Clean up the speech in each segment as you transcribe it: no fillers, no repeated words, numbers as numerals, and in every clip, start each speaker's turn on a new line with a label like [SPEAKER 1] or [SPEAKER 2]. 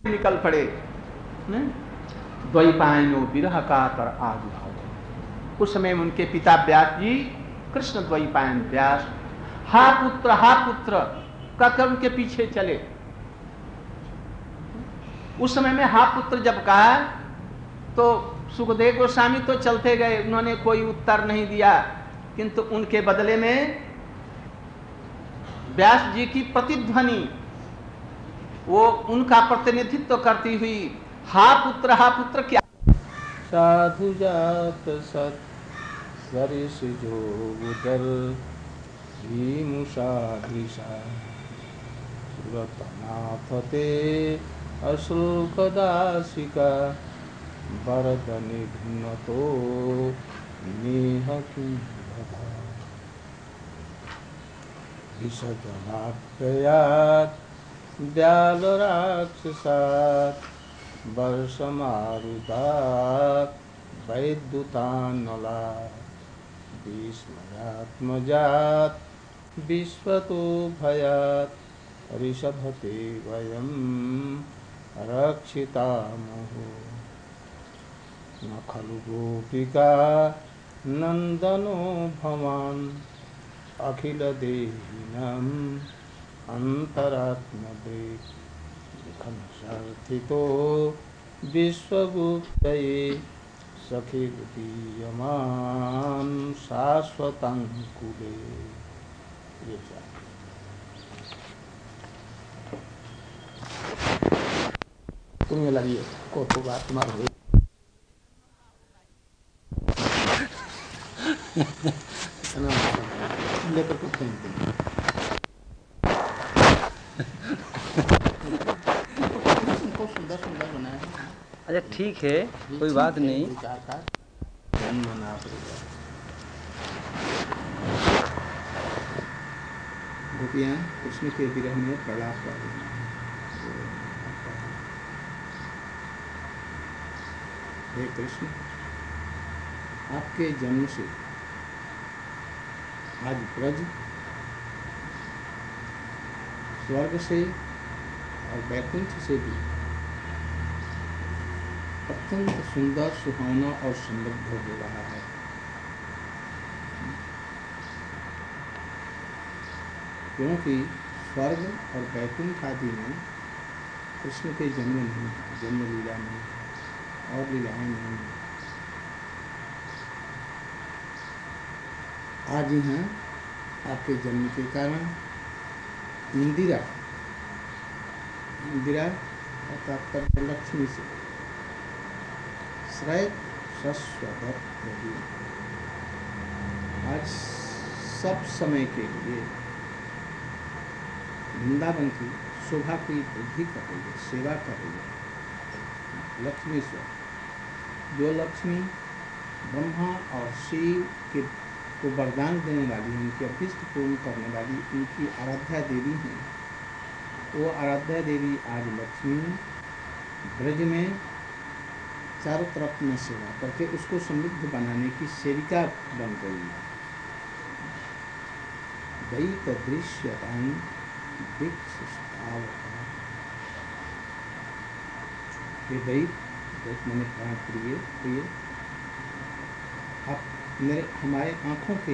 [SPEAKER 1] निकल पड़े। द्वैपायनो विरह कातर आविर्भाव। उस समय उनके पिता व्यास जी कृष्ण द्वैपायन व्यास हा पुत्र कहकर उनके पीछे चले। उस समय में हा पुत्र जब कहा तो सुखदेव गोस्वामी तो चलते गए, उन्होंने कोई उत्तर नहीं दिया, किंतु उनके बदले में व्यास जी की प्रतिध्वनि वो उनका प्रतिनिधित्व करती हुई हा पुत्र क्या
[SPEAKER 2] साधु जात सत सरिस जो उदर भीमुषा दृशा सुरतनाथ ते अशुल्क दासिका भरत निघ्न तो नेह किं बधा विसजनाभ्ययात् व्याल राक्षसात् वर्षमारुदात् वैद्युतानलात् विस्मयात्मजात् विश्वतो भयात् ऋषभते वयं रक्षितामहो न खलु गोपिका नन्दनो भवान् अखिल देहिनां अंतरात्मदे लिखन सर्थितो विश्वगुप्तये सखी दीयमान शाश्वतांकुले। तुम्हें लगिए को तो बात तुम्हारा लेकर को फेंक देंगे। सुंदर सुंदर बनाया है।
[SPEAKER 3] अच्छा ठीक है, कोई बात नहीं।
[SPEAKER 2] विचार का जन्म मना पड़ेगा। गोपियाँ कृष्ण के विरह में प्रलाप कर रही हैं। हे कृष्ण, आपके जन्म से आज ब्रज स्वर्ग से और वैकुंठ से भी अत्यंत सुंदर, सुहावना और समृद्ध हो रहा है। क्योंकि स्वर्ग और वैकुंठ आदि में कृष्ण के जन्म नहीं है, जन्म लीला नहीं है और लीलाएं नहीं है। आज यहाँ आपके जन्म के कारण इंदिरा अर्थात लक्ष्मी से श्रय शश्वत रही। आज सब समय के लिए वृंदावन की शोभा की वृद्धि कर रही है, सेवा कर रही है। लक्ष्मी स्वर जो लक्ष्मी ब्रह्मा और शिव के को वरदान देने वाली, उनके अभीष्ट पूर्ण करने वाली उनकी आराध्या देवी हैं। वो आराध्या देवी आज लक्ष्मी ब्रज में चारों तरफ में सेवा करके उसको समृद्ध बनाने की सेविका बन गई है। दैत दृश्यतां दीक्षितावता। ये दैत मैंने प्राण प्रिय आप हमारे आँखों के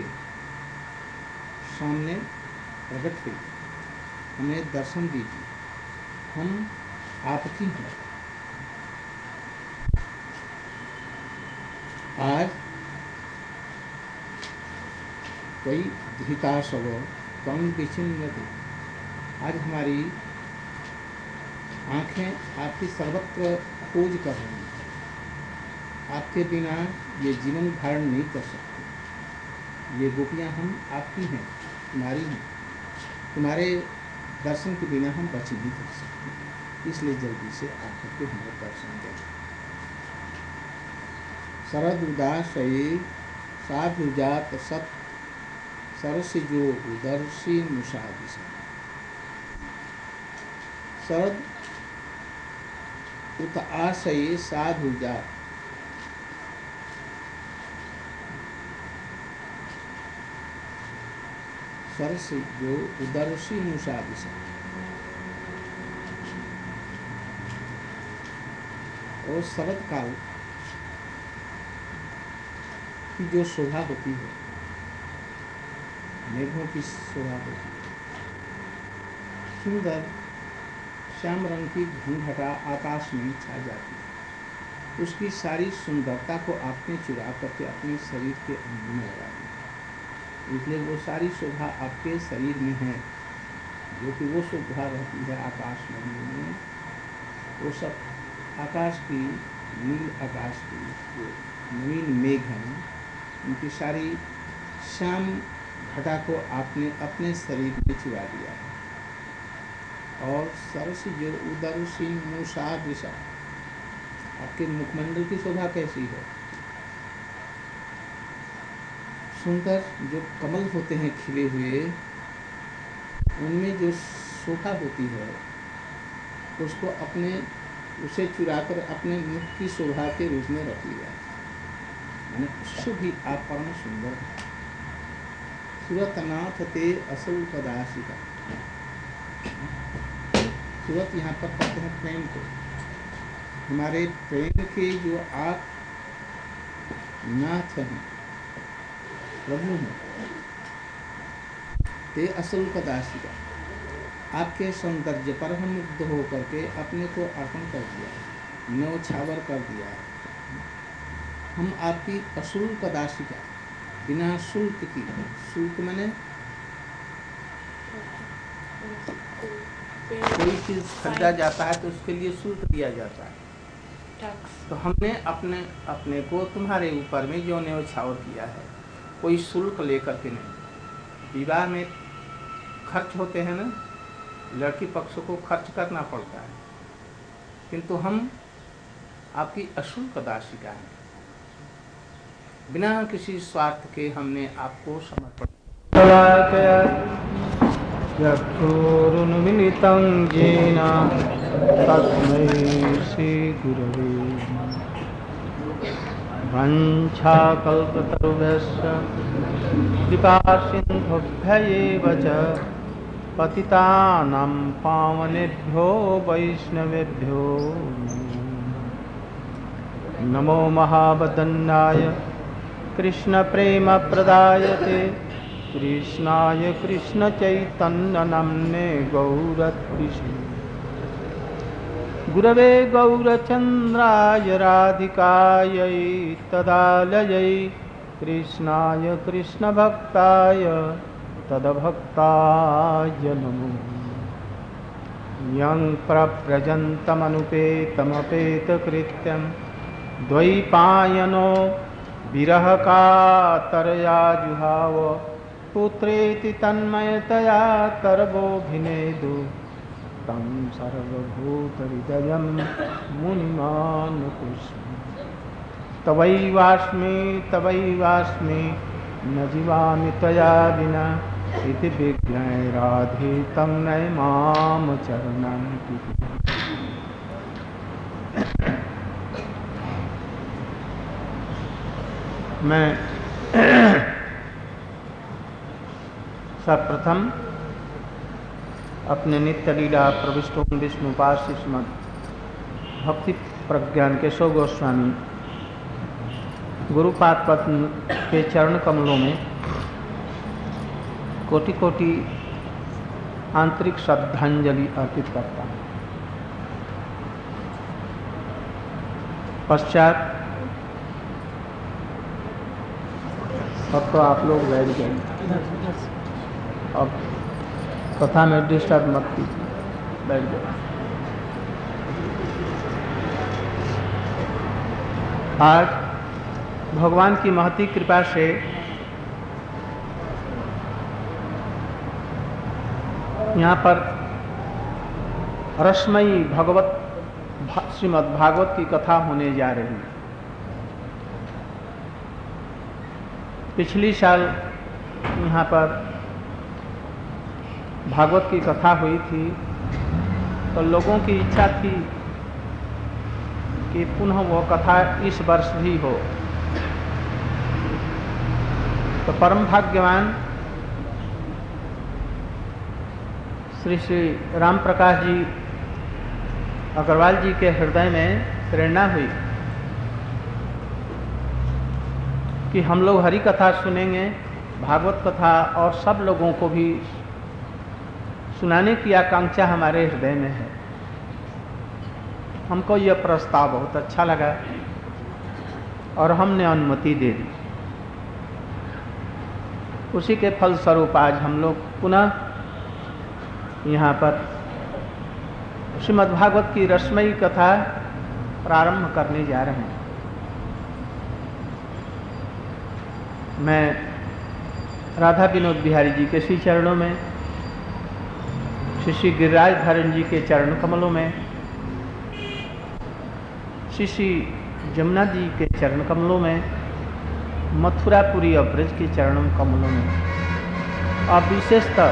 [SPEAKER 2] सामने प्रकट हुई, हमें दर्शन दीजिए, हम आपकी हैं। आज कोई धृताशव कम विचिन्नति। आज हमारी आँखें आपकी सर्वत्र खोज कर रही हैं। आपके बिना ये जीवन धारण नहीं कर सकते। ये गोपियाँ हम आपकी हैं, तुम्हारी हैं। तुम्हारे दर्शन के बिना हम बच नहीं कर सकते, इसलिए जल्दी से आकर के हमें दर्शन दें। शरद उदासये साधुजात सत सरसिजो उदर्शी मुषादिशा। शरद उत आशये साधुजात सरसिजो उदर्शी मुषादिशा। और शरद काल की जो शोभा होती है, मेघों की शोभा होती है, सुंदर श्याम रंग की घनघटा आकाश में छा जाती है, उसकी सारी सुंदरता को आपने चुरा करके अपने शरीर के अंग में लगा दिया। इसलिए वो सारी शोभा आपके शरीर में है, जो कि वो शोभा रहती है आकाश में, वो सब आकाश की, नील आकाश की नवीन मेघ हैं, उनकी सारी श्याम घटा को आपने अपने शरीर में चुरा दिया है। और सरस जो उदर सिंह मूषा दिशा, आपके मुखमंडल की शोभा कैसी है? सुंदर जो कमल होते हैं खिले हुए, उनमें जो शोभा होती है, उसको उसे चुराकर अपने मुख की शोभा के रूप में रख लिया। मैंने उससे भी आप परम सुंदर हैं। सूरतनाथ ते असल पदाशिका, सूरत यहाँ पर कहते हैं प्रेम को। हमारे प्रेम के जो आप नाथ हैं, प्रभु हैं, ते असल पदाशिका, आपके सौंदर्य पर हम मुग्ध होकर के अपने को अर्पण कर दिया, न्यौछावर कर दिया है। हम आपकी अशुल्क दासिका, बिना शुल्क की, शुल्क माने कोई चीज खरीदा जाता है तो उसके लिए शुल्क दिया जाता है, तो हमने अपने को तुम्हारे ऊपर में जो न्यौछावर किया है, कोई शुल्क लेकर के नहीं। विवाह में खर्च होते हैं ना, लड़की पक्ष को खर्च करना पड़ता है, किंतु हम आपकी अशुल्क दासिका हैं, बिना किसी स्वार्थ के हमने आपको समर्पण।
[SPEAKER 1] चक्षुरुन्मिलितं येन तस्मै श्रीगुरवे वञ्चाकल्पतरुभ्यश्च कृपासिन्धुभ्य एव च पतितानां पावनेभ्यो वैष्णवेभ्यो नमो महावदन्नाय कृष्णप्रेमप्रदायते कृष्णाय कृष्णचैतन्यनाम्ने गौरत्रिषे गुरवे गौरचन्द्राय राधिकायै तदालयै कृष्णाय कृष्णभक्ताय तद्भक्ताय नमो। यं प्रव्रजन्तमनुपेतमपेतकृत्यं द्वैपायनो विरहकातरया जुहाव पुत्रेति तन्मयतया तरवोऽभिनेदु तं सर्वभूतहृदयं मुनिमानुकृष्ण। तवैवास्मि न जीवामि त्वया विना इति विज्ञाय राधे तं नय माम चरणं। मैं सर्वप्रथम अपने नित्य लीला प्रविष्टों विष्णुपाद श्रीमद् भक्ति प्रज्ञान केशव गोस्वामी गुरुपाद पद्म के चरण कमलों में कोटि कोटि आंतरिक श्रद्धांजलि अर्पित करता हूँ। पश्चात अब तो आप लोग बैठ गए, अब कथा में डिस्टर्ब मत कीजिए, बैठ गए। आज भगवान की महती कृपा से यहाँ पर रसमयी श्रीमद् भागवत की कथा होने जा रही है। पिछली साल यहाँ पर भागवत की कथा हुई थी, तो लोगों की इच्छा थी कि पुनः वो कथा इस वर्ष भी हो। तो परम भाग्यवान श्री राम प्रकाश जी अग्रवाल जी के हृदय में प्रेरणा हुई कि हम लोग हरि कथा सुनेंगे, भागवत कथा, और सब लोगों को भी सुनाने की आकांक्षा हमारे हृदय में है। हमको यह प्रस्ताव बहुत अच्छा लगा और हमने अनुमति दे दी। उसी के फलस्वरूप आज हम लोग पुनः यहाँ पर श्रीमद्भागवत की रसमयी कथा प्रारंभ करने जा रहे हैं। मैं राधा विनोद बिहारी जी के श्री चरणों में, श्री गिरिराज धारण जी के चरण कमलों में, श्री जमुना जी के चरण कमलों में, मथुरापुरी और ब्रज के चरण कमलों में, और विशेषतः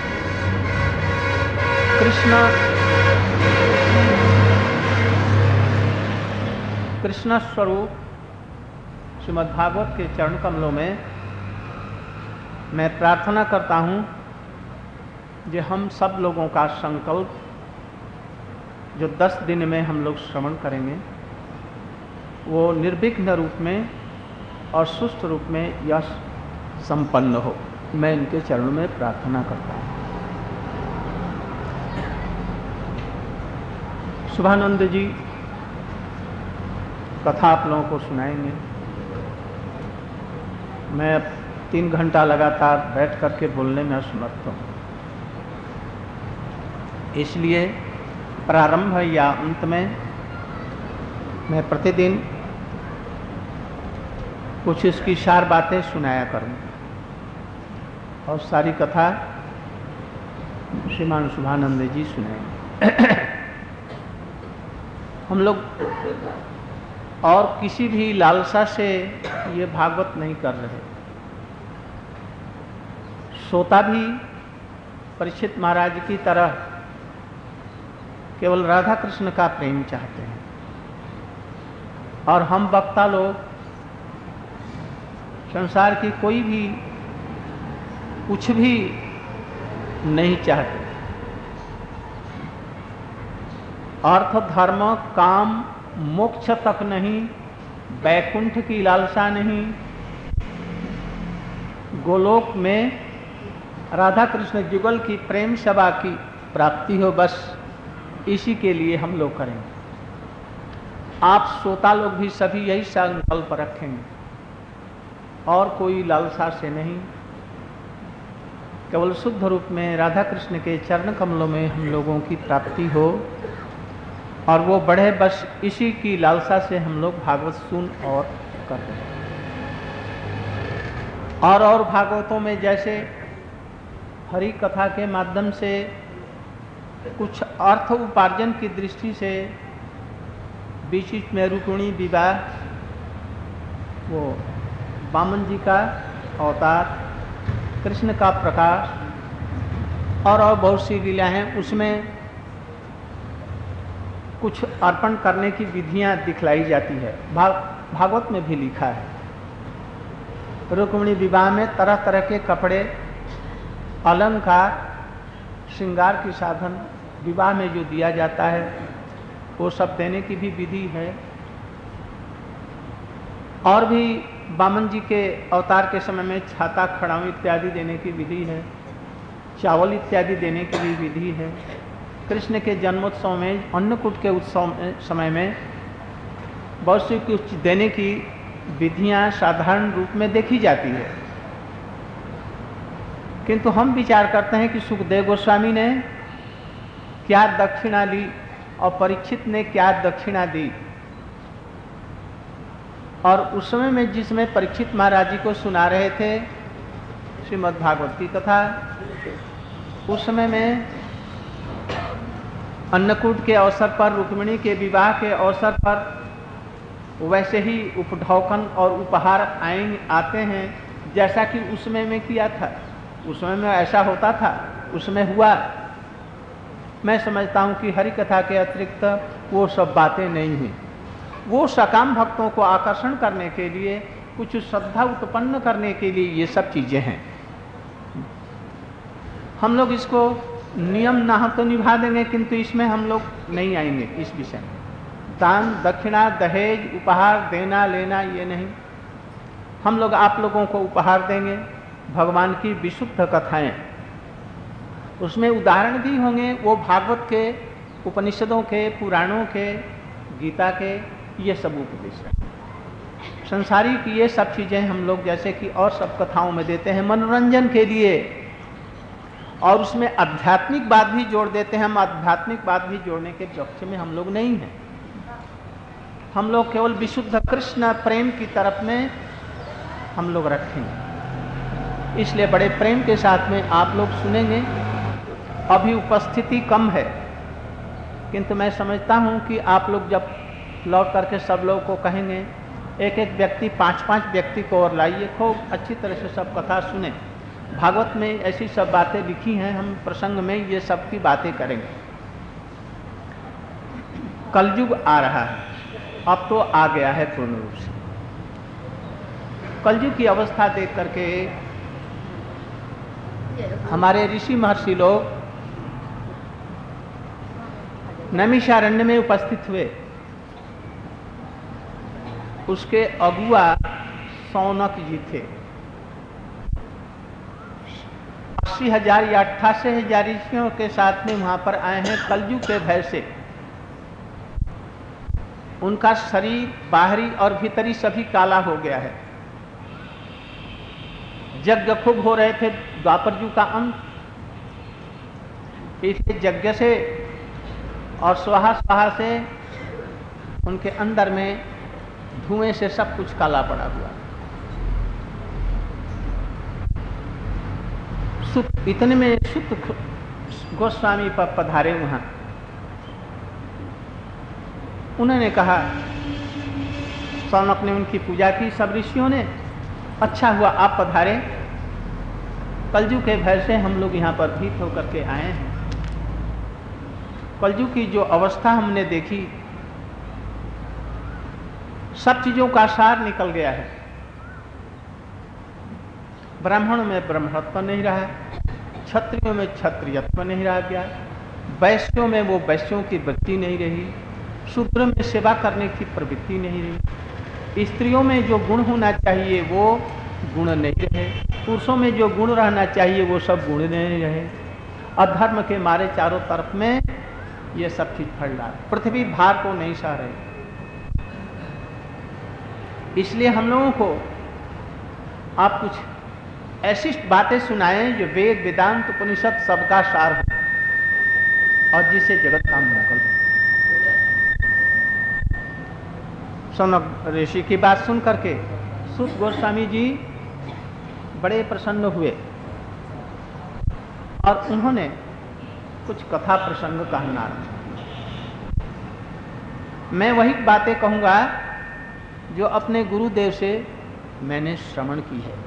[SPEAKER 1] कृष्ण स्वरूप श्रीमद्भागवत के चरण कमलों में मैं प्रार्थना करता हूँ कि हम सब लोगों का संकल्प जो 10 दिन में हम लोग श्रवण करेंगे वो निर्विघ्न रूप में और सुस्त रूप में यश संपन्न हो। मैं इनके चरणों में प्रार्थना करता हूँ। शुभानंद जी कथा आप लोगों को सुनाएंगे। मैं 3 घंटा लगातार बैठ करके बोलने में असमर्थ हूँ, इसलिए प्रारंभ या अंत में मैं प्रतिदिन कुछ इसकी 4 बातें सुनाया करूँ और सारी कथा श्रीमान शुभानंद जी सुनाएंगे। हम लोग और किसी भी लालसा से ये भागवत नहीं कर रहे। श्रोता भी परीक्षित महाराज की तरह केवल राधा कृष्ण का प्रेम चाहते हैं, और हम वक्ता लोग संसार की कोई भी कुछ भी नहीं चाहते। अर्थ धर्म काम मोक्ष तक नहीं, वैकुंठ की लालसा नहीं, गोलोक में राधा कृष्ण जुगल की प्रेम सभा की प्राप्ति हो, बस इसी के लिए हम लोग करेंगे। आप श्रोता लोग भी सभी यही संकल्प रखेंगे और कोई लालसा से नहीं, केवल शुद्ध रूप में राधा कृष्ण के चरण कमलों में हम लोगों की प्राप्ति हो और वो बढ़े, बस इसी की लालसा से हम लोग भागवत सुन और कर रहे हैं। और भागवतों में जैसे हरि कथा के माध्यम से कुछ अर्थ उपार्जन की दृष्टि से बीच बीच में रुक्मिणी विवाह, वो वामन जी का अवतार, कृष्ण का प्रकाश और बहुत सी लीला हैं, उसमें कुछ अर्पण करने की विधियां दिखलाई जाती है। भागवत में भी लिखा है। रुक्मिणी विवाह में तरह तरह के कपड़े, अलंकार, श्रृंगार की साधन विवाह में जो दिया जाता है वो सब देने की भी विधि है। और भी वामन जी के अवतार के समय में छाता, खड़ाऊ इत्यादि देने की विधि है, चावल इत्यादि देने की भी विधि है। कृष्ण के जन्मोत्सव में, अन्नकूट के उत्सव समय में बहुत सी कुछ देने की विधियां साधारण रूप में देखी जाती है, किंतु हम विचार करते हैं कि सुखदेव गोस्वामी ने क्या दक्षिणा ली और परीक्षित ने क्या दक्षिणा दी। और उस समय में जिसमें परीक्षित महाराज जी को सुना रहे थे श्रीमद् भागवत की कथा, उस समय में अन्नकूट के अवसर पर, रुक्मिणी के विवाह के अवसर पर वैसे ही उपढौकन और उपहार आते हैं जैसा कि उस समय में किया था। उस समय में ऐसा होता था, उसमें हुआ। मैं समझता हूँ कि हरि कथा के अतिरिक्त वो सब बातें नहीं हैं। वो सकाम भक्तों को आकर्षण करने के लिए, कुछ श्रद्धा उत्पन्न करने के लिए ये सब चीजें हैं। हम लोग इसको नियम ना तो निभा देंगे, किंतु इसमें हम लोग नहीं आएंगे इस विषय में। दान दक्षिणा दहेज उपहार देना लेना ये नहीं। हम लोग आप लोगों को उपहार देंगे भगवान की विशुद्ध कथाएं, उसमें उदाहरण भी होंगे वो भागवत के, उपनिषदों के, पुराणों के, गीता के, ये सब उपदेश हैं। संसारिक ये सब चीज़ें हम लोग जैसे कि और सब कथाओं में देते हैं मनोरंजन के लिए, और उसमें आध्यात्मिक बात भी जोड़ देते हैं। हम आध्यात्मिक बात भी जोड़ने के पक्ष में हम लोग नहीं हैं। हम लोग केवल विशुद्ध कृष्ण प्रेम की तरफ में हम लोग रखेंगे, इसलिए बड़े प्रेम के साथ में आप लोग सुनेंगे। अभी उपस्थिति कम है, किंतु मैं समझता हूँ कि आप लोग जब लौट करके सब लोगों को कहेंगे, एक एक व्यक्ति 5-5 व्यक्ति को और लाइए, खूब अच्छी तरह से सब कथा सुने। भागवत में ऐसी सब बातें लिखी हैं, हम प्रसंग में ये सब की बातें करेंगे। कलयुग आ रहा है, अब तो आ गया है पूर्ण रूप से। कलयुग की अवस्था देख करके हमारे ऋषि महर्षि लोग नैमिषारण्य में उपस्थित हुए। उसके अगुआ सौनक जी थे। 80,000 या 88,000 ऋषियों के साथ में वहां पर आए हैं कलयुग के भय से। उनका शरीर बाहरी और भीतरी सभी काला हो गया है। यज्ञ खूब हो रहे थे, द्वापर युग का अंत, इसलिए यज्ञ से और स्वाहा स्वाहा से उनके अंदर में धुएं से सब कुछ काला पड़ा हुआ। सुत इतने में सुत गोस्वामी पर पधारे वहां। उन्होंने कहा, सौनक ने उनकी पूजा की, सब ऋषियों ने, अच्छा हुआ आप पधारे, कलयुग के भय से हम लोग यहाँ पर भीत होकर के आए हैं। कलयुग की जो अवस्था हमने देखी, सब चीजों का सार निकल गया है। ब्राह्मण में ब्रह्मत्व नहीं रहा, क्षत्रियों में क्षत्रियत्व नहीं रह गया, वैश्यों में वो वैश्यों की वृत्ति नहीं रही, शूद्र में सेवा करने की प्रवृत्ति नहीं रही, स्त्रियों में जो गुण होना चाहिए वो गुण नहीं रहे, पुरुषों में जो गुण रहना चाहिए वो सब गुण नहीं रहे। अधर्म के मारे चारों तरफ में ये सब चीज फैल रहा है, पृथ्वी भार को नहीं सह रही। इसलिए हम लोगों को आप कुछ ऐसी बातें सुनाएं जो वेद वेदांत उपनिषद सबका सार हो और जिसे जगत का मंगल हो। सौनक ऋषि की बात सुन करके सुत गोस्वामी जी बड़े प्रसन्न हुए और उन्होंने कुछ कथा प्रसंग कहना। मैं वही बातें कहूंगा जो अपने गुरुदेव से मैंने श्रवण की है।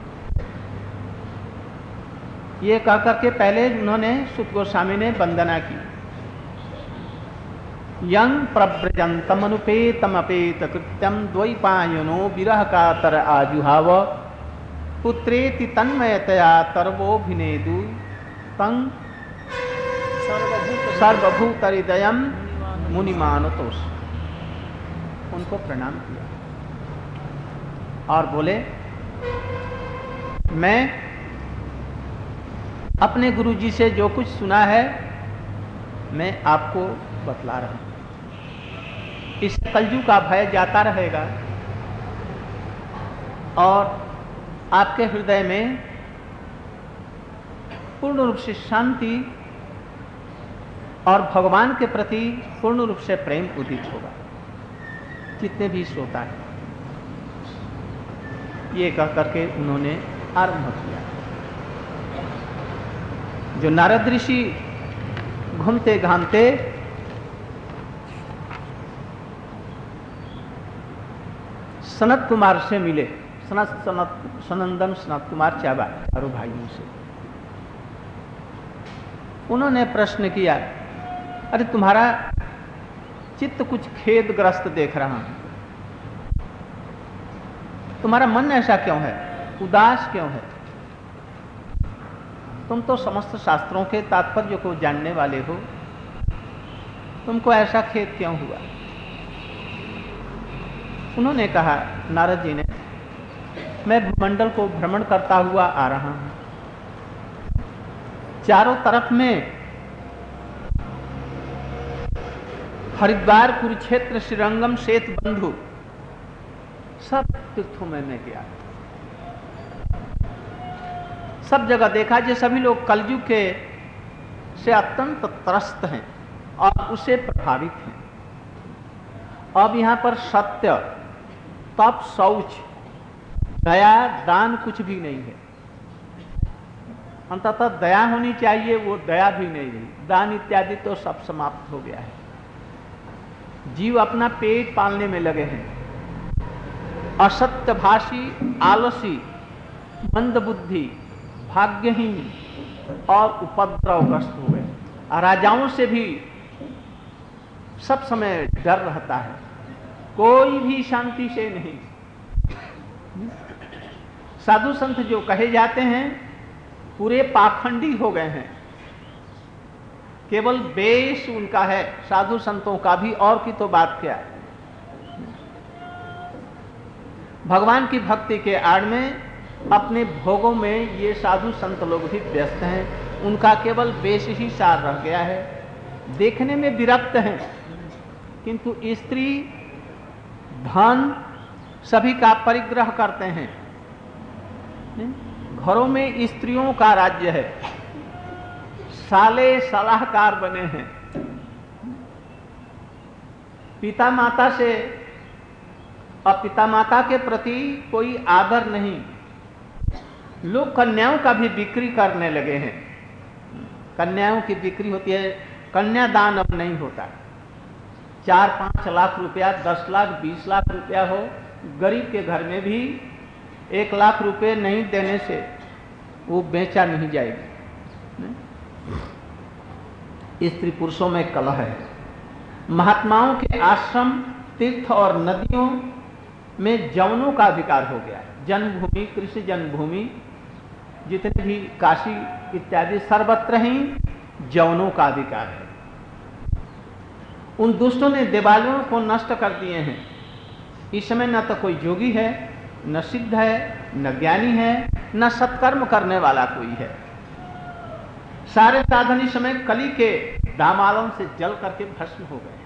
[SPEAKER 1] ये कह करके पहले उन्होंने सुत गोस्वामी ने वंदना की। यं प्रव्रजन्तमनुपेतमपेत कृत्यं द्वैपायनो विरह कातर आजुहाव पुत्रेति तन्मयतया तर्वोभिनेदु तं सर्वभूतहृदयं मुनिमानतोष। उनको प्रणाम किया और बोले, मैं अपने गुरुजी से जो कुछ सुना है मैं आपको बतला रहा हूं। इस कलयुग का भय जाता रहेगा और आपके हृदय में पूर्ण रूप से शांति और भगवान के प्रति पूर्ण रूप से प्रेम उदित होगा। जितने भी श्रोता हैं, ये कह करके उन्होंने आरंभ किया। जो नारद ऋषि घूमते घामते सनत कुमार से मिले, सनंदन सनत कुमार चारों भाइयों से। उन्होंने प्रश्न किया, अरे तुम्हारा चित्त कुछ खेदग्रस्त देख रहा हूं, तुम्हारा मन ऐसा क्यों है, उदास क्यों है? तुम तो समस्त शास्त्रों के तात्पर्य को जानने वाले हो, तुमको ऐसा खेद क्यों हुआ? उन्होंने कहा, नारद जी ने, मैं भूमंडल को भ्रमण करता हुआ आ रहा हूं, चारों तरफ में हरिद्वार, कुरुक्षेत्र, श्रीरंगम, श्वेत बंधु, सब तीर्थों में मैं गया, सब जगह देखा जो सभी लोग कलयुग के से अत्यंत त्रस्त हैं और उससे प्रभावित हैं। अब यहाँ पर सत्य, तप, शौच, दया, दान कुछ भी नहीं है। अंततः दया होनी चाहिए, वो दया भी नहीं रही। दान इत्यादि तो सब समाप्त हो गया है। जीव अपना पेट पालने में लगे हैं। असत्यभाषी, आलसी, मंदबुद्धि, भाग्यहीन और उपद्रवग्रस्त हो गए। राजाओं से भी सब समय डर रहता है, कोई भी शांति से नहीं। साधु संत जो कहे जाते हैं पूरे पाखंडी हो गए हैं। केवल वेश उनका है साधु संतों का भी, और की तो बात क्या। भगवान की भक्ति के आड़ में अपने भोगों में ये साधु संत लोग भी व्यस्त हैं। उनका केवल वेश ही सार रह गया है। देखने में विरक्त हैं, किंतु स्त्री, धन सभी का परिग्रह करते हैं। घरों में स्त्रियों का राज्य है। साले सलाहकार बने हैं। पिता माता से और पिता माता के प्रति कोई आदर नहीं। लोग कन्याओं का भी बिक्री करने लगे हैं। कन्याओं की बिक्री होती है, कन्यादान अब नहीं होता। 4-5 लाख रुपया, 10 लाख, 20 लाख रुपया हो, गरीब के घर में भी 1 लाख रुपए नहीं देने से वो बेचा नहीं जाएगी। स्त्री पुरुषों में कलह है। महात्माओं के आश्रम, तीर्थ और नदियों में जवनों का अधिकार हो गया है। जन्मभूमि, कृषि जन्मभूमि, जितने भी काशी इत्यादि सर्वत्र ही जवनों का अधिकार है। उन दुष्टों ने देवालयों को नष्ट कर दिए हैं। इस समय न तो कोई योगी है, न सिद्ध है, न ज्ञानी है, न सत्कर्म करने वाला कोई है। सारे साधन इस समय कली के दामालों से जल करके भस्म हो गए।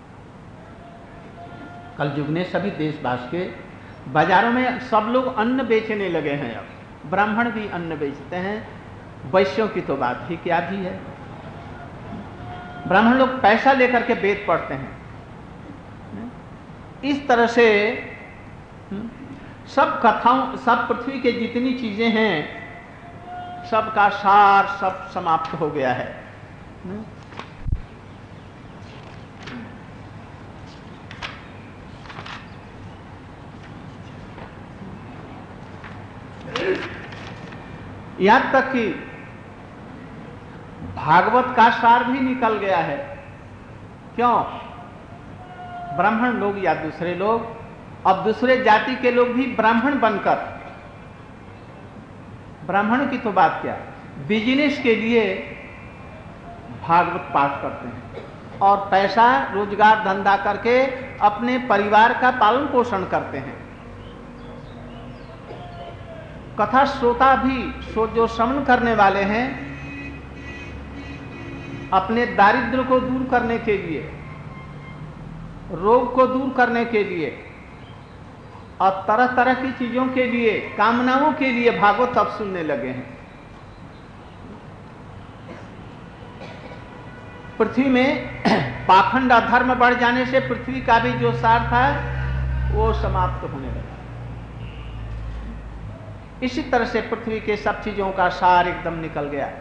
[SPEAKER 1] कल युग ने सभी देशवास के बाजारों में सब लोग अन्न बेचने लगे हैं। अब ब्राह्मण भी अन्न बेचते हैं, वैश्यों की तो बात ही क्या भी है। ब्राह्मण लोग पैसा लेकर के वेद पढ़ते हैं। इस तरह से सब कथाओं, सब पृथ्वी के जितनी चीजें हैं, सबका सार सब समाप्त हो गया है। यहां तक कि भागवत का सार भी निकल गया है। क्यों? ब्राह्मण लोग या दूसरे लोग, अब दूसरे जाति के लोग भी ब्राह्मण बनकर, ब्राह्मण की तो बात क्या, बिजनेस के लिए भागवत पाठ करते हैं और पैसा रोजगार धंधा करके अपने परिवार का पालन पोषण करते हैं। कथा श्रोता भी जो श्रवण करने वाले हैं, अपने दारिद्र्य को दूर करने के लिए, रोग को दूर करने के लिए और तरह तरह की चीजों के लिए, कामनाओं के लिए भागवत अब सुनने लगे हैं। पृथ्वी में पाखंड अधर्म बढ़ जाने से पृथ्वी का भी जो सार था वो समाप्त होने लगा। इसी तरह से पृथ्वी के सब चीजों का सार एकदम निकल गया।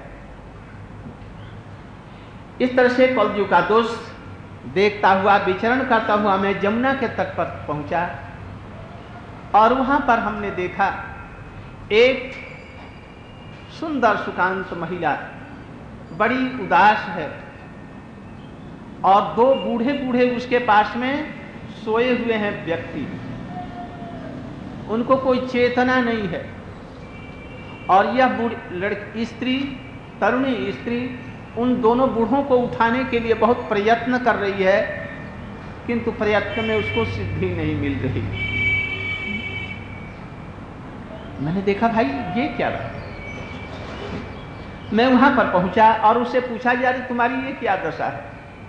[SPEAKER 1] इस तरह से कलयुग का दोष देखता हुआ, विचरण करता हुआ मैं जमुना के तट पर पहुंचा और वहां पर हमने देखा एक सुंदर सुकांत महिला बड़ी उदास है और 2 बूढ़े बूढ़े उसके पास में सोए हुए हैं व्यक्ति। उनको कोई चेतना नहीं है और यह लड़की स्त्री, तरुणी स्त्री उन दोनों बूढ़ों को उठाने के लिए बहुत प्रयत्न कर रही है किंतु प्रयत्न में उसको सिद्धि नहीं मिल रही। मैंने देखा भाई ये क्या बात। मैं वहां पर पहुंचा और उससे पूछा, यार तुम्हारी ये क्या दशा है?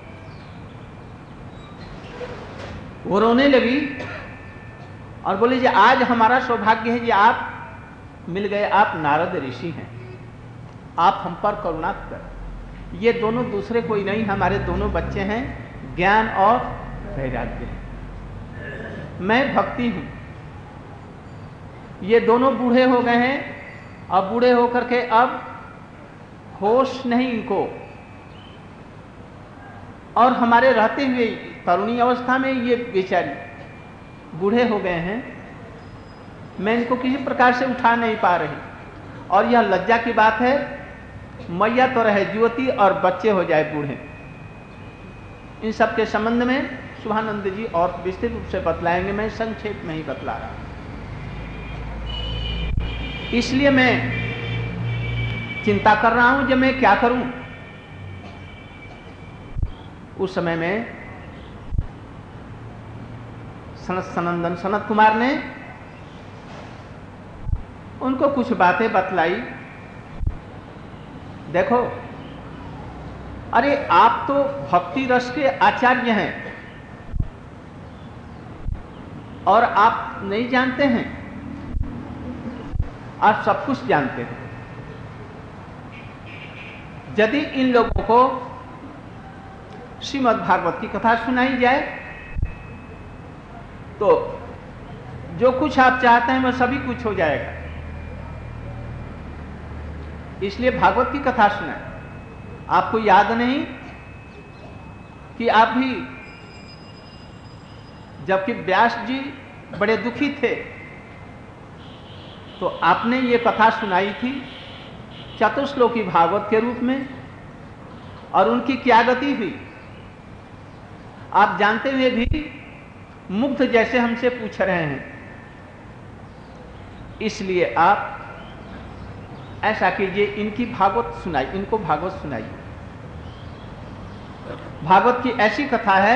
[SPEAKER 1] वो रोने लगी और बोले जी आज हमारा सौभाग्य है जी आप मिल गए, आप नारद ऋषि हैं, आप हम पर करुणा कर। ये दोनों दूसरे कोई नहीं, हमारे दोनों बच्चे हैं, ज्ञान और वैराग्य। मैं भक्ति हूं, ये दोनों बूढ़े हो गए हैं, अब बूढ़े होकर के अब होश नहीं इनको, और हमारे रहते हुए तरुणी अवस्था में ये बेचारी बूढ़े हो गए हैं, मैं इनको किसी प्रकार से उठा नहीं पा रही। और यह लज्जा की बात है, मैया तो रहे युवती और बच्चे हो जाए बूढ़े। इन सब के संबंध में शुभानंद जी और विस्तृत रूप से बतलाएंगे, मैं संक्षेप में ही बतला रहा हूं। इसलिए मैं चिंता कर रहा हूं कि मैं क्या करूं। उस समय में सनंदन सनत कुमार ने उनको कुछ बातें बतलाई। देखो, अरे आप तो भक्ति रस के आचार्य हैं और आप नहीं जानते हैं, आप सब कुछ जानते हैं। यदि इन लोगों को श्रीमद् भागवत की कथा सुनाई जाए तो जो कुछ आप चाहते हैं वह सभी कुछ हो जाएगा। इसलिए भागवत की कथा सुनाएं। आपको याद नहीं कि आप भी, जबकि व्यास जी बड़े दुखी थे तो आपने ये कथा सुनाई थी चतुश्लोकी भागवत के रूप में, और उनकी क्या गति हुई आप जानते हुए भी मुग्ध जैसे हमसे पूछ रहे हैं। इसलिए आप ऐसा कीजिए, इनकी भागवत सुनाइए, इनको भागवत सुनाइए। भागवत की ऐसी कथा है,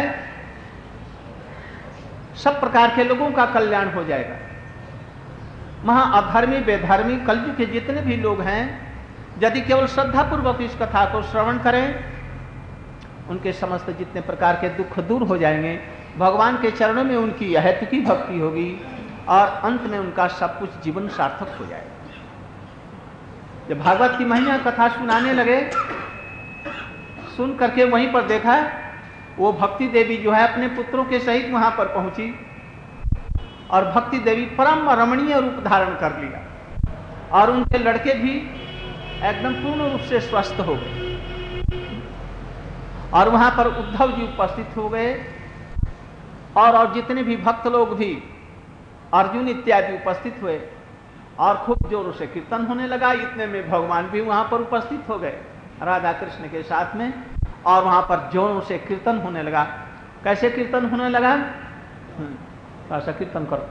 [SPEAKER 1] सब प्रकार के लोगों का कल्याण हो जाएगा। वहां अधर्मी बेधर्मी कलयुग के जितने भी लोग हैं, यदि केवल श्रद्धा पूर्वक इस कथा को श्रवण करें, उनके समस्त जितने प्रकार के दुख दूर हो जाएंगे। भगवान के चरणों में उनकी अहेतुकी भक्ति होगी और अंत में उनका सब कुछ जीवन सार्थक हो जाएगा। जब भागवत की महिमा कथा सुनाने लगे, सुन करके वहीं पर देखा वो भक्ति देवी जो है अपने पुत्रों के सहित वहां पर पहुंची और भक्ति देवी परम रमणीय रूप धारण कर लिया और उनके लड़के भी एकदम पूर्ण रूप से स्वस्थ हो गए। और वहां पर उद्धव जी उपस्थित हो गए और जितने भी भक्त लोग भी, अर्जुन इत्यादि उपस्थित हुए और खूब जोरों से कीर्तन होने लगा। इतने में भगवान भी वहां पर उपस्थित हो गए राधा कृष्ण के साथ में, और वहां पर जोरों से कीर्तन होने लगा। कैसे कीर्तन होने लगा? ऐसा कीर्तन करो।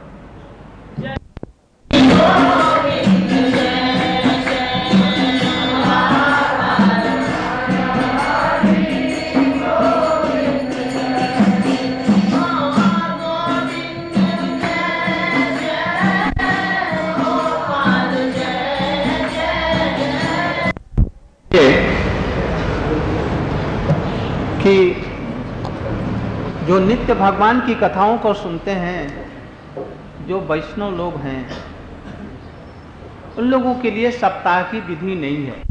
[SPEAKER 1] कि जो नित्य भगवान की कथाओं को सुनते हैं, जो वैष्णव लोग हैं, उन लोगों के लिए सप्ताह की विधि नहीं है।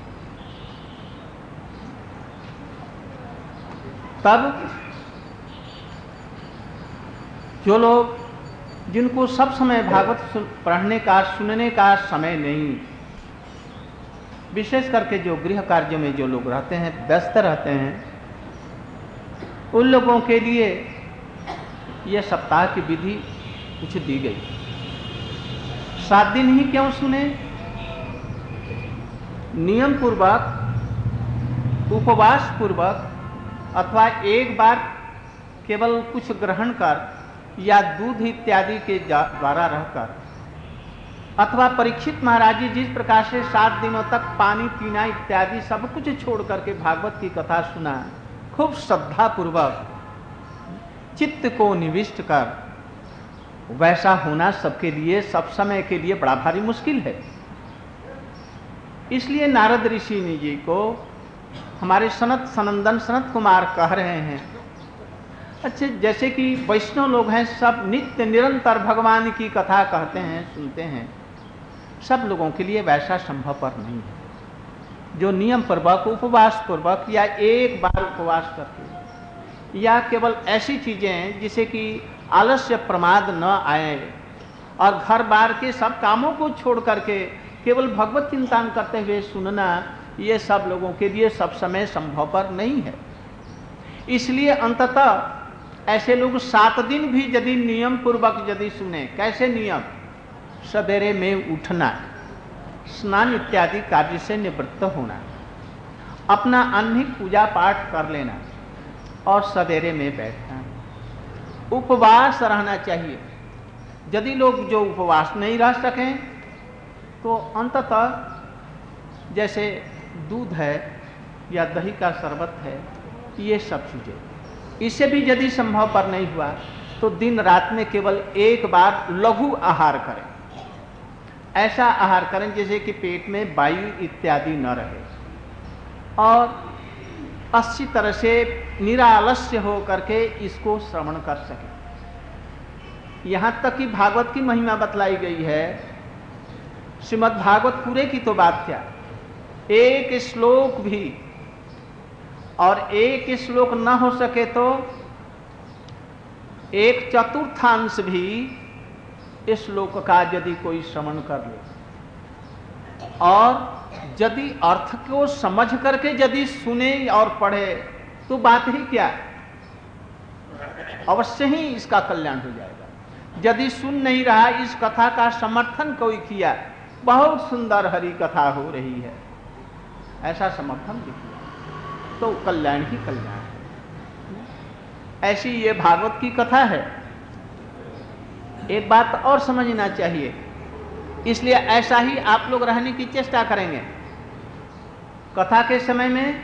[SPEAKER 1] तब जो लोग, जिनको सब समय भागवत पढ़ने का, सुनने का समय नहीं, विशेष करके जो गृह कार्य में जो लोग रहते हैं, व्यस्त रहते हैं, उन लोगों के लिए यह सप्ताह की विधि कुछ दी गई। 7 दिन ही क्यों सुने? नियम पूर्वक, उपवास पूर्वक, अथवा एक बार केवल कुछ ग्रहण कर या दूध इत्यादि के द्वारा रहकर, अथवा परीक्षित महाराज जी जिस प्रकार से 7 दिनों तक पानी पीना इत्यादि सब कुछ छोड़ करके भागवत की कथा सुना, खूब श्रद्धा पूर्वक, चित्त को निविष्ट कर वैसा होना सबके लिए, सब समय के लिए बड़ा भारी मुश्किल है। इसलिए नारद ऋषि जी को हमारे सनंदन सनत कुमार कह रहे हैं, अच्छे जैसे कि वैष्णव लोग हैं, सब नित्य निरंतर भगवान की कथा कहते हैं, सुनते हैं, सब लोगों के लिए वैसा संभवपर नहीं है। जो नियम पूर्वक, उपवास पूर्वक, या एक बार उपवास करके, या केवल ऐसी चीजें जिसे कि आलस्य प्रमाद न आए और घर बार के सब कामों को छोड़ करके केवल भगवत चिंतन करते हुए सुनना, ये सब लोगों के लिए सब समय संभवपर नहीं है। इसलिए अंततः ऐसे लोग 7 दिन भी यदि नियम पूर्वक यदि सुने, कैसे नियम? सवेरे में उठना, स्नान इत्यादि कार्य से निवृत्त होना, अपना आह्निक पूजा पाठ कर लेना और सवेरे में बैठना, उपवास रहना चाहिए। यदि लोग जो उपवास नहीं रह सकें तो अंततः जैसे दूध है या दही का शरबत है, ये सब चीज़ें, इससे भी यदि संभव पर नहीं हुआ तो दिन रात में केवल एक बार लघु आहार करें। ऐसा आहार करें जैसे कि पेट में वायु इत्यादि न रहे और अच्छी तरह से निरालस्य हो करके इसको श्रवण कर सके। यहाँ तक कि भागवत की महिमा बतलाई गई है। श्रीमद् भागवत पूरे की तो बात क्या, एक श्लोक भी, और एक श्लोक न हो सके तो 1/4 भी इस श्लोक का यदि कोई श्रवण कर ले और यदि अर्थ को समझ करके यदि सुने और पढ़े तो बात ही क्या, अवश्य ही इसका कल्याण हो जाएगा। यदि सुन नहीं रहा, इस कथा का समर्थन कोई किया, बहुत सुंदर हरि कथा हो रही है, ऐसा समर्थन भी किया तो कल्याण ही कल्याण है। ऐसी ये भागवत की कथा है। एक बात और समझना चाहिए, इसलिए ऐसा ही आप लोग रहने की चेष्टा करेंगे। कथा के समय में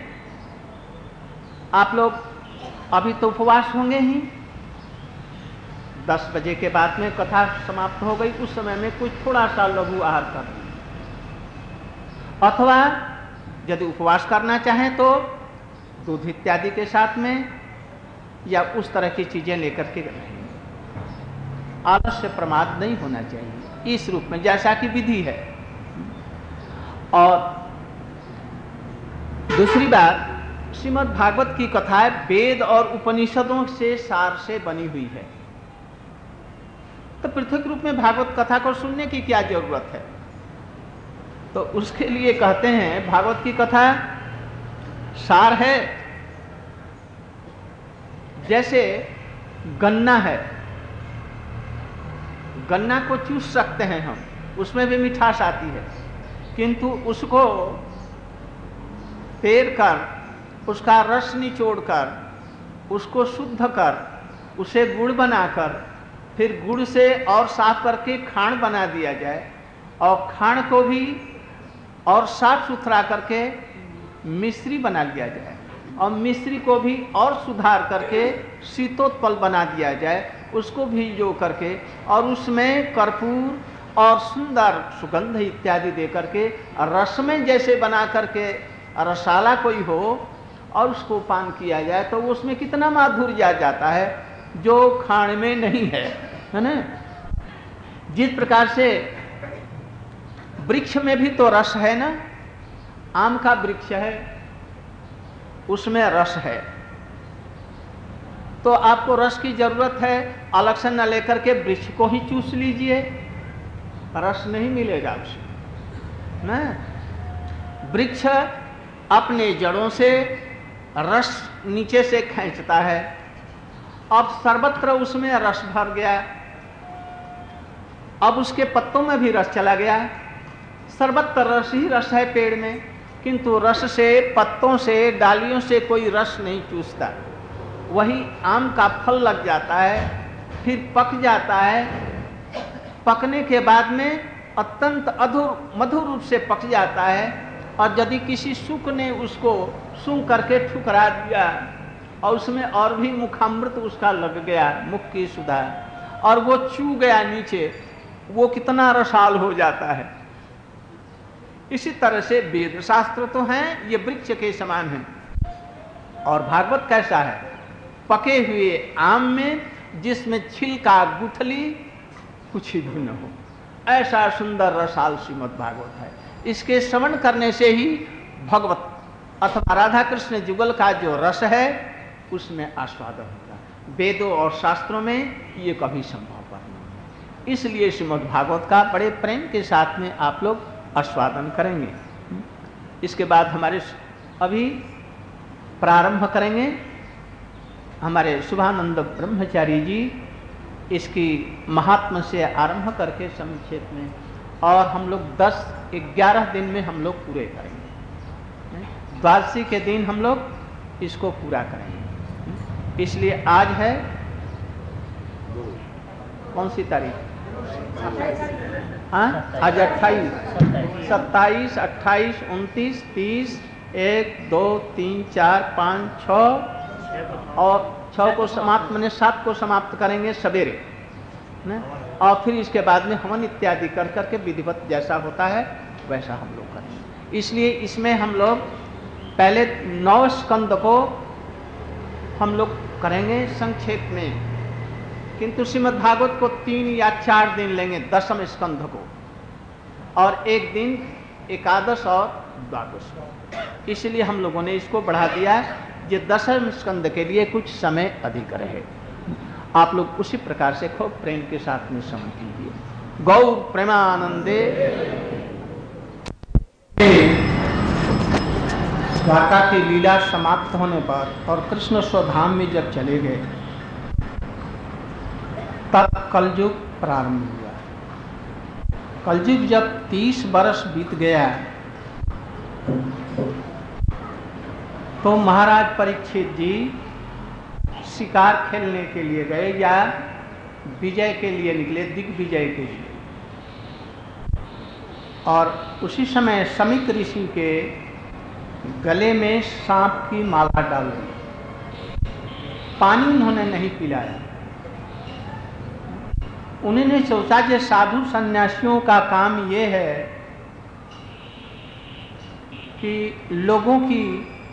[SPEAKER 1] आप लोग अभी तो उपवास होंगे ही, 10 बजे के बाद में कथा समाप्त हो गई, उस समय में कुछ थोड़ा सा लघु आहार कर, अथवा यदि उपवास करना चाहें तो दूध इत्यादि के साथ में या उस तरह की चीजें लेकर के रहें। आलस्य प्रमाद नहीं होना चाहिए इस रूप में, जैसा कि विधि है। और दूसरी बात, श्रीमद् भागवत की कथाएं वेद और उपनिषदों से सार से बनी हुई है, तो पृथक रूप में भागवत कथा को सुनने की क्या जरूरत है? तो उसके लिए कहते हैं भागवत की कथा सार है। जैसे गन्ना है, गन्ना को चूस सकते हैं हम, उसमें भी मिठास आती है, किंतु उसको पेर कर, उसका रस निचोड़कर, उसको शुद्ध कर, उसे गुड़ बनाकर, फिर गुड़ से और साफ करके खांड बना दिया जाए और खांड को भी और साफ सुथरा करके मिश्री बना लिया जाए और मिश्री को भी और सुधार करके शीतोत्पल बना दिया जाए, उसको भी जो करके और उसमें कर्पूर और सुंदर सुगंध इत्यादि दे करके रस में जैसे बना करके रसाला कोई हो और उसको पान किया जाए तो उसमें कितना माधुर्य आ जाता है जो खाने में नहीं है ना। जिस प्रकार से वृक्ष में भी तो रस है ना, आम का वृक्ष है, उसमें रस है, तो आपको रस की जरूरत है, अलग से न लेकर के वृक्ष को ही चूस लीजिए, रस नहीं मिलेगा उसे ना। वृक्ष अपने जड़ों से रस नीचे से खींचता है, अब सर्वत्र उसमें रस भर गया, अब उसके पत्तों में भी रस चला गया, सर्वत्र रस ही रस है पेड़ में, किंतु रस से, पत्तों से, डालियों से कोई रस नहीं चूसता। वही आम का फल लग जाता है, फिर पक जाता है, पकने के बाद में अत्यंत मधुर रूप से पक जाता है, और यदि किसी शुक ने उसको सूंघ करके ठुकरा दिया और उसमें और भी मुखामृत उसका लग गया, मुख की सुधा, और वो चू गया नीचे, वो कितना रसाल हो जाता है। इसी तरह से वेद शास्त्र तो हैं, ये वृक्ष के समान हैं। और भागवत कैसा है? पके हुए आम में जिसमें छिलका गुठली कुछ भी न हो, ऐसा सुंदर रसाल श्रीमद् भागवत है। इसके श्रवण करने से ही भगवत अथवा राधा कृष्ण जुगल का जो रस है उसमें आस्वादन होगा। वेदों और शास्त्रों में ये कभी संभव नहीं है। इसलिए श्रीमद् भागवत का बड़े प्रेम के साथ में आप लोग आस्वादन करेंगे। इसके बाद हमारे अभी प्रारंभ करेंगे हमारे शुभानंद ब्रह्मचारी जी, इसकी महात्म से आरंभ करके संक्षेप में, और हम लोग 10-11 दिन में हम लोग पूरे करेंगे। द्वादशी के दिन हम लोग इसको पूरा करेंगे। इसलिए आज है कौन सी तारीख? हाँ, आज 28, 27, 28, 29, 30, 1, 2, 3, 4, 5, 6 और 6 को समाप्त, मैंने 7 को समाप्त करेंगे सवेरे, और फिर इसके बाद में हवन इत्यादि कर करके विधिवत जैसा होता है वैसा हम लोग करेंगे। इसलिए इसमें हम लोग पहले 9 स्कंद को हम लोग करेंगे संक्षेप में, किंतु श्रीमद् भागवत को 3 या 4 दिन लेंगे 10वें स्कंध को, और 1 दिन एकादश और द्वादश को। इसलिए हम लोगों ने इसको बढ़ा दिया ये 10वें स्कंद के लिए कुछ समय अधिक रहे। आप लोग उसी प्रकार से खूब प्रेम के साथ में श्रवण कीजिए। गौर प्रेमानंदे। द्वारका की लीला समाप्त होने पर और कृष्ण स्वधाम में जब चले गए तब कलयुग प्रारंभ हुआ। कलयुग जब 30 वर्ष बीत गया तो महाराज परीक्षित जी शिकार खेलने के लिए गए या विजय के लिए निकले, दिग्विजय के लिए, और उसी समय समिक ऋषि के गले में सांप की माला डाल दी। पानी उन्होंने नहीं पिलाया। उन्होंने सोचा कि साधु सन्यासियों का काम ये है कि लोगों की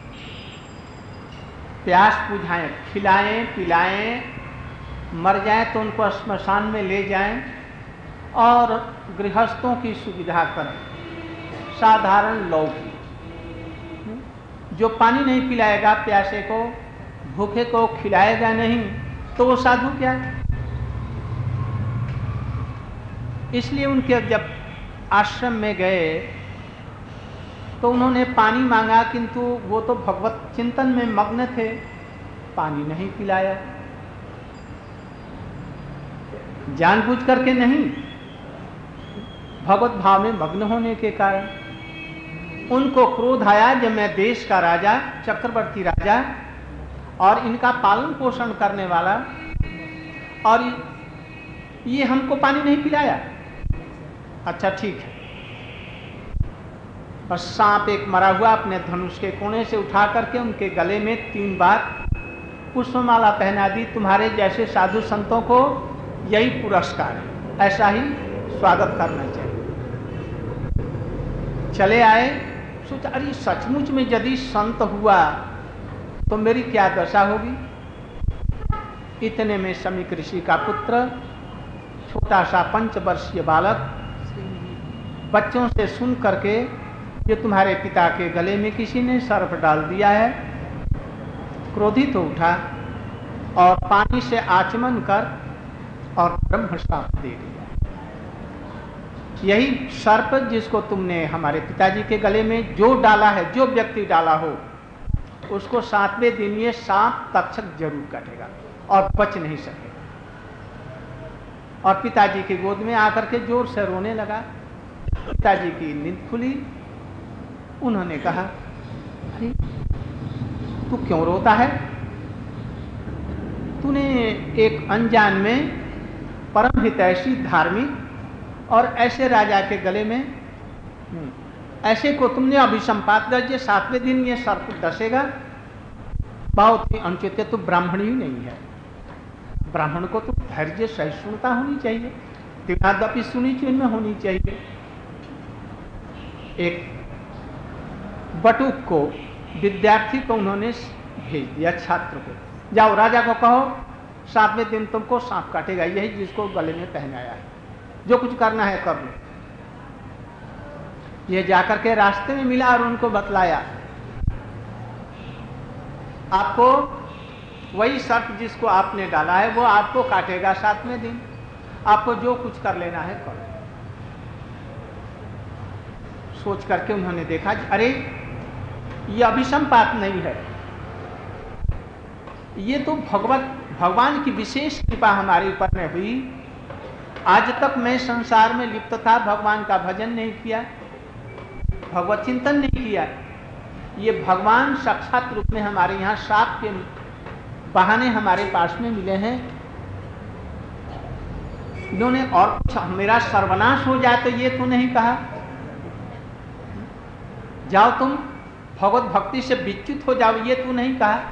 [SPEAKER 1] प्यास बुझाएं, खिलाएं पिलाएं, मर जाएं तो उनको श्मशान में ले जाएं और गृहस्थों की सुविधा करें। साधारण लौकी, जो पानी नहीं पिलाएगा प्यासे को, भूखे को खिलाएगा नहीं, तो वो साधु क्या? इसलिए उनके जब आश्रम में गए तो उन्होंने पानी मांगा, किंतु वो तो भगवत चिंतन में मग्न थे, पानी नहीं पिलाया। जानबूझ करके नहीं, भगवत भाव में मग्न होने के कारण उनको क्रोध आया, जब मैं देश का राजा, चक्रवर्ती राजा और इनका पालन पोषण करने वाला, और ये हमको पानी नहीं पिलाया। अच्छा ठीक है। और सांप एक मरा हुआ अपने धनुष के कोने से उठा करके उनके गले में 3 बार पुष्पमाला पहना दी। तुम्हारे जैसे साधु संतों को यही पुरस्कार है, ऐसा ही स्वागत करना चाहिए। चले आए, सोचा अरे सचमुच में यदि संत हुआ तो मेरी क्या दशा होगी। इतने में समिक ऋषि का पुत्र, छोटा सा 5 वर्षीय बालक, बच्चों से सुन करके ये तुम्हारे पिता के गले में किसी ने सर्प डाल दिया है, क्रोधित हो उठा और पानी से आचमन कर और ब्रह्म श्राप दे दिया। यही सर्प जिसको तुमने हमारे पिताजी के गले में जो डाला है, जो व्यक्ति डाला हो, उसको 7वें दिन ये सांप तक्षक जरूर काटेगा और बच नहीं सकेगा। और पिताजी की गोद में आकर के जोर से रोने लगा। पिताजी की नींद खुली। उन्होंने कहा अरे तू क्यों रोता है? तूने एक अनजान में परम हितैषी, धार्मिक और ऐसे राजा के गले में, ऐसे को तुमने अभिसंपात कर, 7वें दिन ये सर्प डसेगा। बहुत ही अनुचित, तो ब्राह्मण ही नहीं है। ब्राह्मण को तो धैर्य सहिष्णुता होनी चाहिए, दिनादपि सुनी में होनी चाहिए। एक बटुक को, विद्यार्थी को उन्होंने भेज दिया, छात्र को, जाओ राजा को कहो 7वें दिन तुमको सांप काटेगा, यही जिसको गले में पहनाया है, जो कुछ करना है कर लो। ये जाकर के रास्ते में मिला और उनको बतलाया, आपको वही सर्प जिसको आपने डाला है वो आपको काटेगा 7वें दिन, आपको जो कुछ कर लेना है करो। सोच करके उन्होंने देखा, अरे ये अभिसंपात नहीं है, ये तो भगवान की विशेष कृपा हमारे ऊपर में हुई। आज तक मैं संसार में लिप्त था, भगवान का भजन नहीं किया, भगवत चिंतन नहीं किया। ये भगवान साक्षात रूप में हमारे यहाँ साप के बहाने हमारे पास में मिले हैं। इन्होंने और कुछ मेरा सर्वनाश हो जाए तो ये तो नहीं कहा, जाओ तुम भगवत भक्ति से विच्युत हो जाओ, ये तो नहीं कहा।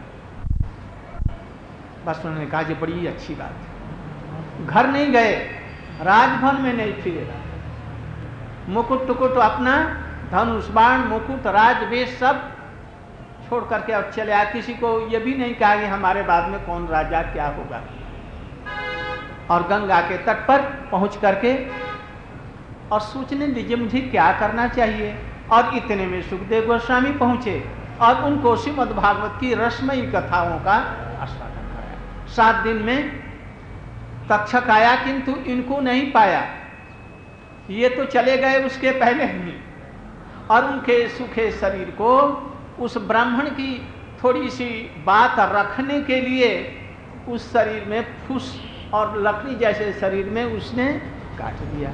[SPEAKER 1] बस उन्होंने कहा, ये बड़ी अच्छी बात है। घर नहीं गए, राजभवन में नहीं फिरे, मुकुट टुकुट अपना धनुष बाण मुकुट राजवेश सब छोड़ करके और चले आए। किसी को यह भी नहीं कहा कि हमारे बाद में कौन राजा क्या होगा। और गंगा के तट पर पहुंच करके और सोचने दीजिए मुझे क्या करना चाहिए। और इतने में सुखदेव गोस्वामी पहुंचे और उनको श्रीमद् भागवत की रसमयी कथाओं का आस्वादन कराया। 7 दिन में तक्षक आया किंतु इनको नहीं पाया, ये तो चले गए उसके पहले ही। और उनके सूखे शरीर को उस ब्राह्मण की थोड़ी सी बात रखने के लिए उस शरीर में फूस और लकड़ी जैसे शरीर में उसने काट दिया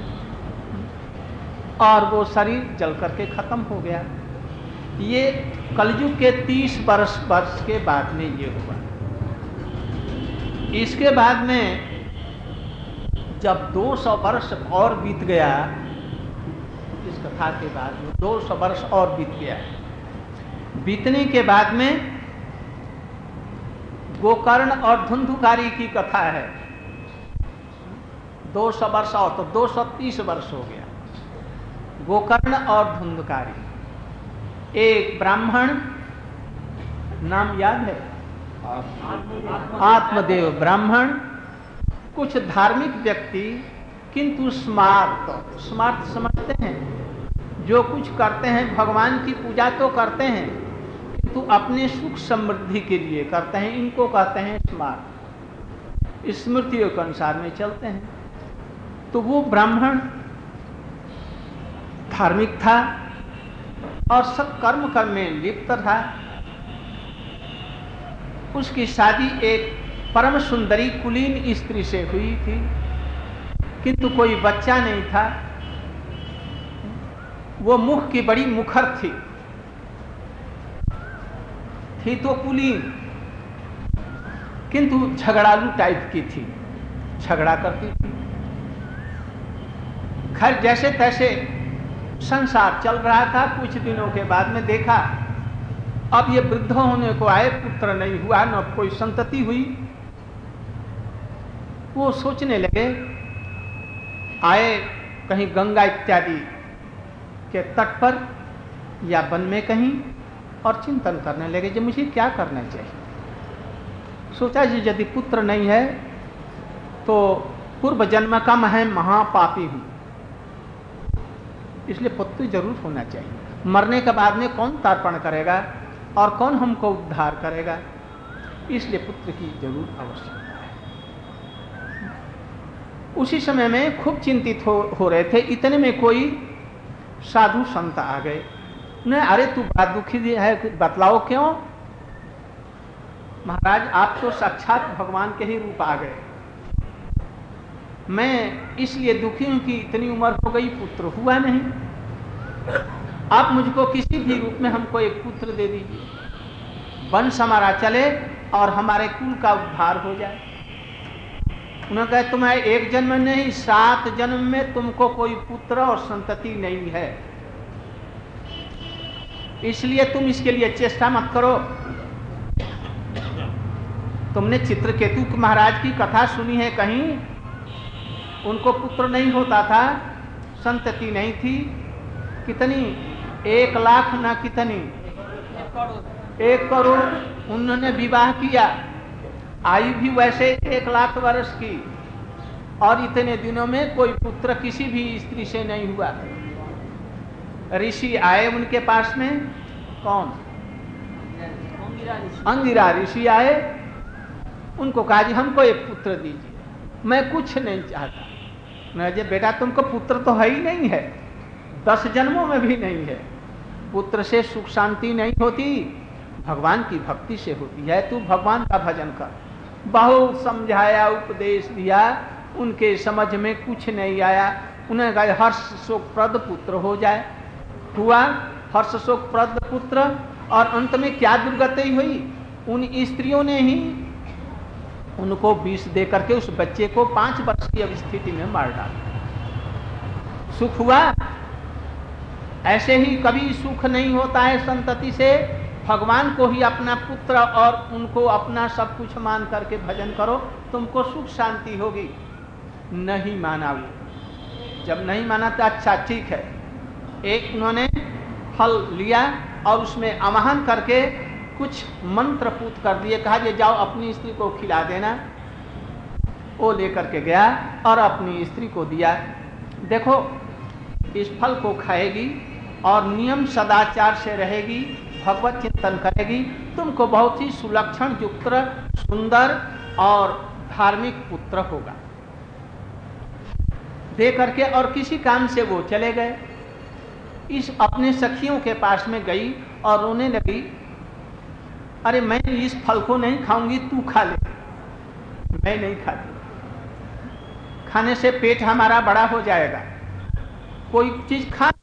[SPEAKER 1] और वो शरीर जल करके खत्म हो गया। ये कलयुग के 30 वर्ष के बाद में ये हुआ। इसके बाद में जब 200 वर्ष और बीत गया, इस कथा के बाद में 200 वर्ष और बीत गया। बीतने के बाद में गोकर्ण और धुंधुकारी की कथा है। 200 वर्ष और तो 230 वर्ष हो गया। गोकर्ण और धुंधुकारी, एक ब्राह्मण, नाम याद है, आत्मदेव ब्राह्मण, कुछ धार्मिक व्यक्ति किंतु स्मार्ट समझते हैं, जो कुछ करते हैं भगवान की पूजा तो करते हैं किंतु अपने सुख समृद्धि के लिए करते हैं। इनको कहते हैं स्मार्ट, स्मृतियों के अनुसार में चलते हैं। तो वो ब्राह्मण धार्मिक था और सब कर्म में लिप्त था। उसकी शादी एक परम सुंदरी कुलीन स्त्री से हुई थी किंतु कोई बच्चा नहीं था। वो मुख की बड़ी मुखर थी तो कुलीन किंतु झगड़ालू टाइप की थी, झगड़ा करती थी। खैर जैसे तैसे संसार चल रहा था। कुछ दिनों के बाद में देखा अब ये वृद्ध होने को आए, पुत्र नहीं हुआ, न कोई संतति हुई। वो सोचने लगे, आए कहीं गंगा इत्यादि के तट पर या वन में कहीं और चिंतन करने लगे कि मुझे क्या करना चाहिए। सोचा जी यदि पुत्र नहीं है तो पूर्व जन्म का मैं महापापी हूं, इसलिए पुत्र जरूर होना चाहिए। मरने के बाद में कौन तर्पण करेगा और कौन हमको उद्धार करेगा, इसलिए पुत्र की जरूर आवश्यकता है। उसी समय में खूब चिंतित हो रहे थे। इतने में कोई साधु संत आ गए। उन्हें, अरे तू बड़ा दुखी है, बतलाओ क्यों। महाराज आप तो साक्षात भगवान के ही रूप आ गए। मैं इसलिए दुखी हूं कि इतनी उम्र हो गई, पुत्र हुआ नहीं। आप मुझको किसी भी रूप में हमको एक पुत्र दे दीजिए, वंश हमारा चले और हमारे कुल का उद्धार हो जाए। उन्होंने कहा तुम्हें एक जन्म नहीं 7 जन्म में तुमको कोई पुत्र और संतति नहीं है, इसलिए तुम इसके लिए चेष्टा मत करो। तुमने चित्रकेतु महाराज की कथा सुनी है कहीं? उनको पुत्र नहीं होता था, संतति नहीं थी। कितनी? 1 लाख ना कितनी? 1 करोड़ उन्होंने विवाह किया। आयु भी वैसे 1 लाख वर्ष की, और इतने दिनों में कोई पुत्र किसी भी स्त्री से नहीं हुआ। ऋषि आए उनके पास में, कौन? अंगिरा ऋषि आए, उनको कहा जी हमको एक पुत्र दीजिए, मैं कुछ नहीं चाहता। मैं जे बेटा तुमको पुत्र तो है ही नहीं है, 10 जन्मों में भी नहीं है। पुत्र से सुख शांति नहीं होती, भगवान की भक्ति से होती है। तू भगवान का भजन कर। बहुत समझाया, उपदेश दिया, उनके समझ में कुछ नहीं आया। उन्हें कहा हर्ष शोकप्रद पुत्र हो जाए। हुआ हर्ष शोकप्रद पुत्र, और अंत में क्या दुर्गति हुई? उन स्त्रियों ने ही उनको विष दे करके उस बच्चे को 5 वर्ष की स्थिति में मार डाला। सुख हुआ? ऐसे ही कभी सुख नहीं होता है संतति से। भगवान को ही अपना पुत्र और उनको अपना सब कुछ मान करके भजन करो, तुमको सुख शांति होगी। नहीं माना वो। जब नहीं माना तो अच्छा ठीक है, एक उन्होंने फल लिया और उसमें आवाहन करके कुछ मंत्र पूत कर दिए। कहा ये जाओ अपनी स्त्री को खिला देना। वो लेकर के गया और अपनी स्त्री को दिया। देखो इस फल को खाएगी और नियम सदाचार से रहेगी, भगवत चिंतन करेगी, तुमको बहुत ही सुलक्षण युक्त सुंदर और धार्मिक पुत्र होगा। दे करके और किसी काम से वो चले गए। इस अपने सखियों के पास में गई और रोने लगी, अरे मैं इस फल को नहीं खाऊंगी, तू खा ले। मैं नहीं खाती, खाने से पेट हमारा बड़ा हो जाएगा। कोई चीज खा